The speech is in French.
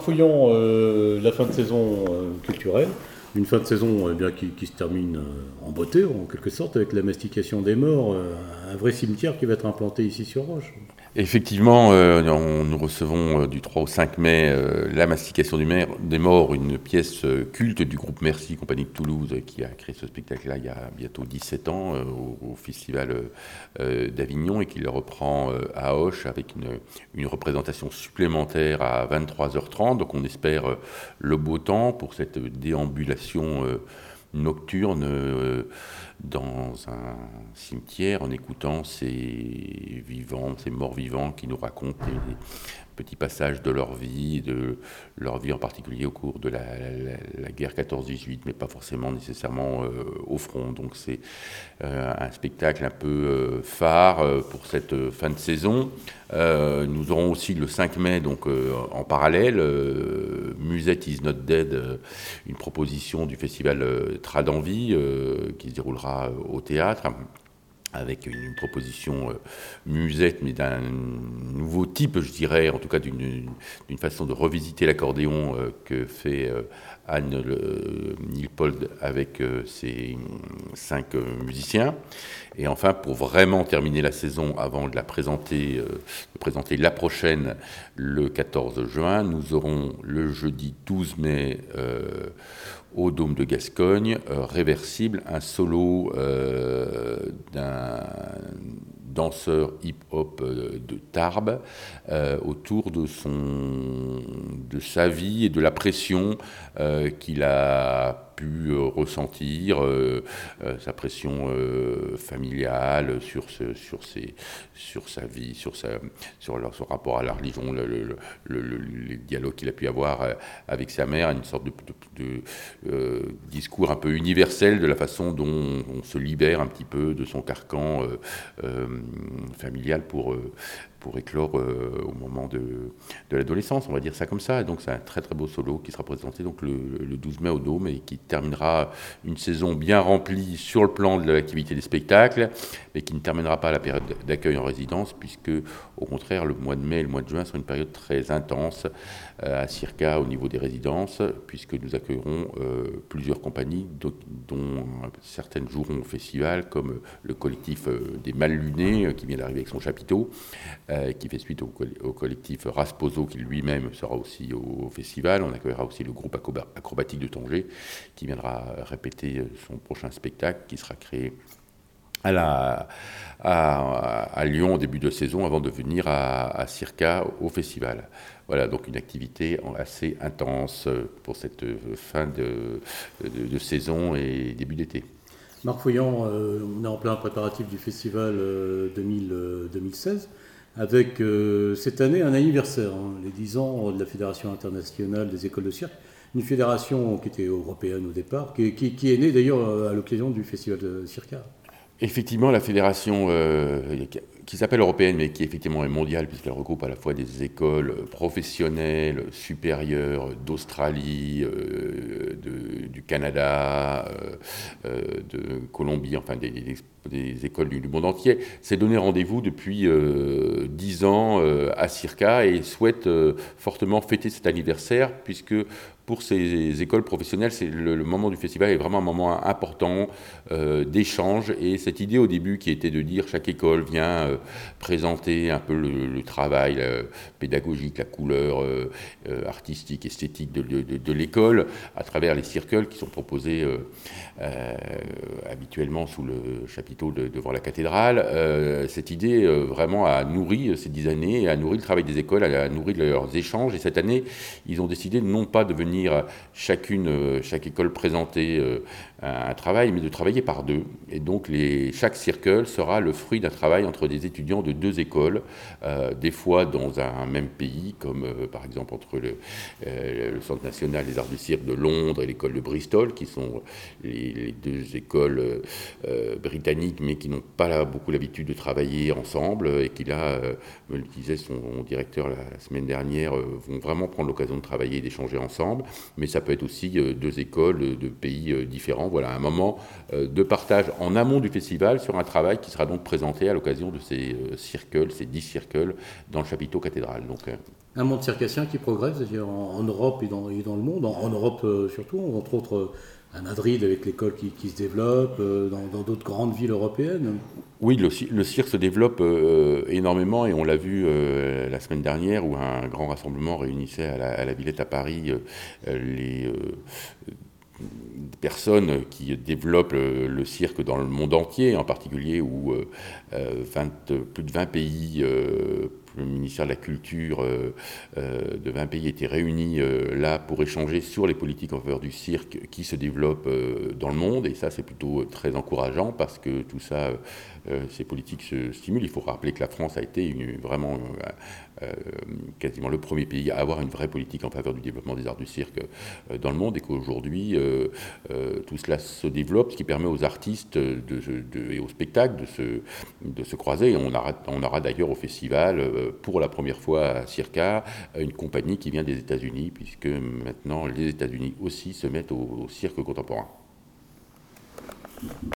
Fouillant, la fin de saison culturelle, une fin de saison bien, qui se termine en beauté, en quelque sorte, avec la mastication des morts, un vrai cimetière qui va être implanté ici sur Roche. Effectivement, nous recevons du 3 au 5 mai La Mastication des Morts, une pièce culte du groupe Merci, compagnie de Toulouse, qui a créé ce spectacle-là il y a bientôt 17 ans au Festival d'Avignon et qui le reprend à Auch avec une représentation supplémentaire à 23h30. Donc on espère le beau temps pour cette déambulation nocturne dans un cimetière en écoutant ces morts vivants qui nous racontent des petits passages de leur vie en particulier au cours de la guerre 14-18, mais pas forcément nécessairement au front. Donc c'est un spectacle un peu phare pour cette fin de saison. Nous aurons aussi le 5 mai, donc en parallèle, Musette is not dead, une proposition du festival Tradenvie qui se déroulera au théâtre, avec une proposition musette, mais d'un nouveau type, je dirais, en tout cas d'une façon de revisiter l'accordéon que fait Anne Nilpold avec ses 5 musiciens. Et enfin, pour vraiment terminer la saison, avant de présenter la prochaine le 14 juin, nous aurons le jeudi 12 mai au Dôme de Gascogne, Réversible, un solo d'un danseur hip-hop de Tarbes autour de sa vie et de la pression qu'il a pu ressentir, sa pression familiale sur sa vie, sur son rapport à la religion, les dialogues qu'il a pu avoir avec sa mère, une sorte de discours un peu universel de la façon dont on se libère un petit peu de son carcan familial pour éclore au moment de l'adolescence, on va dire ça comme ça. Et donc c'est un très très beau solo qui sera présenté donc le 12 mai au Dôme et qui terminera une saison bien remplie sur le plan de l'activité des spectacles, mais qui ne terminera pas la période d'accueil en résidence, puisque au contraire le mois de mai et le mois de juin sont une période très intense à Circa au niveau des résidences, puisque nous accueillerons plusieurs compagnies dont certaines joueront au festival, comme le collectif des Mal-Lunés qui vient d'arriver avec son chapiteau, qui fait suite au collectif Rasposo, qui lui-même sera aussi au festival. On accueillera aussi le groupe acrobatique de Tanger, qui viendra répéter son prochain spectacle, qui sera créé à Lyon au début de saison, avant de venir à Circa au festival. Voilà, donc une activité assez intense pour cette fin de saison et début d'été. Marc Fouillant, on est en plein préparatif du festival 2016, avec cette année un anniversaire, les 10 ans de la Fédération internationale des écoles de cirque, une fédération qui était européenne au départ, qui est née d'ailleurs à l'occasion du festival de Circa. Effectivement, la fédération qui s'appelle européenne, mais qui effectivement est mondiale, puisqu'elle regroupe à la fois des écoles professionnelles supérieures d'Australie, du Canada, de Colombie, enfin des écoles du monde entier, s'est donné rendez-vous depuis 10 ans à Circa et souhaite fortement fêter cet anniversaire, puisque pour ces écoles professionnelles, le moment du festival est vraiment un moment important d'échange. Et cette idée au début qui était de dire chaque école vient présenter un peu le travail pédagogique, la couleur artistique, esthétique de l'école à travers les circles qui sont proposés habituellement sous le chapiteau devant la cathédrale. Cette idée vraiment a nourri ces 10 années, et a nourri le travail des écoles, a nourri leurs échanges. Et cette année, ils ont décidé non pas de venir chaque école présenter un travail, mais de travailler par deux. Et donc chaque circle sera le fruit d'un travail entre des étudiants de 2 écoles, des fois dans un même pays, comme par exemple entre le Centre national des arts du cirque de Londres et l'école de Bristol, qui sont les 2 écoles britanniques, mais qui n'ont pas beaucoup l'habitude de travailler ensemble, et qui là, me le disait son directeur la semaine dernière, vont vraiment prendre l'occasion de travailler et d'échanger ensemble. Mais ça peut être aussi 2 écoles de pays différents. Voilà, un moment de partage en amont du festival sur un travail qui sera donc présenté à l'occasion de ces circles, ces 10 circles dans le chapiteau cathédral. Donc, un monde circassien qui progresse en Europe et dans le monde, en Europe surtout, entre autres à Madrid avec l'école qui se développe, dans d'autres grandes villes européennes. Oui, le cirque se développe énormément et on l'a vu la semaine dernière où un grand rassemblement réunissait à la Villette à Paris les personnes qui développent le cirque dans le monde entier, en particulier où plus de 20 pays, le ministère de la Culture de 20 pays étaient réunis là pour échanger sur les politiques en faveur du cirque qui se développent dans le monde. Et ça, c'est plutôt très encourageant parce que tout ça, ces politiques se stimulent. Il faut rappeler que la France a été vraiment quasiment le premier pays à avoir une vraie politique en faveur du développement des arts du cirque dans le monde et qu'aujourd'hui, tout cela se développe, ce qui permet aux artistes et aux spectacles de se croiser. Et on aura d'ailleurs au festival, pour la première fois à Circa, une compagnie qui vient des États-Unis, puisque maintenant les États-Unis aussi se mettent au cirque contemporain.